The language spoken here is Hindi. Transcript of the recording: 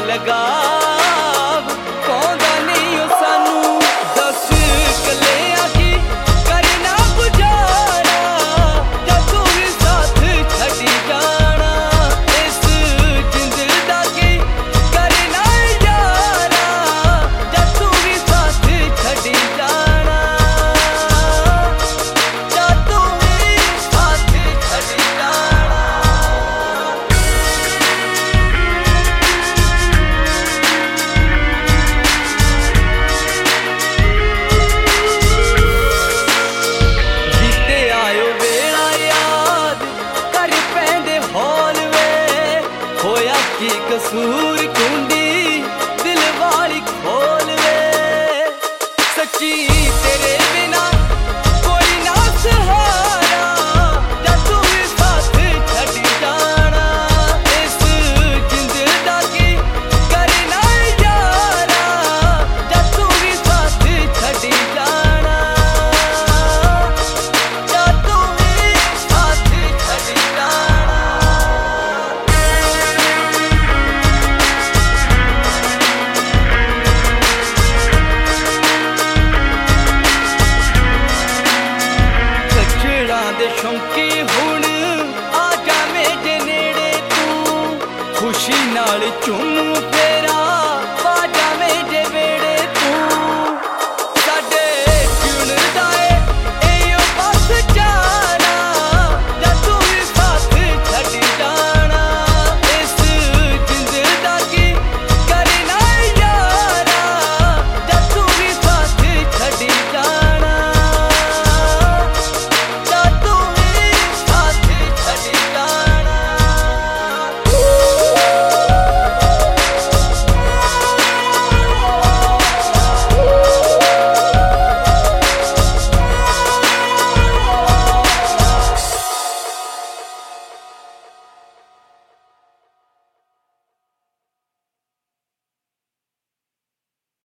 लगाव पौंदा नहीं ओ सानू दस कलियां की करना गुजारा जब तू भी साथ छड्डी जाना इस जिंद दा की करना यारा जब तू भी साथ छड्डी जाना जब तू भी साथ छड्डी जाना। की कसूर कुंडी दिल वाली खोल वे सच्ची तेरे बिना कोई ना सहारा जब तू भी साथ छड्डी जाना इस जिंद दा की करना यारा जब तू भी साथ छड्डी जाना जब तू भी साथ छड्डी जाना। शौकी हुण आ जा मेरे नेड़े तू खुशी नाल चुम फेरा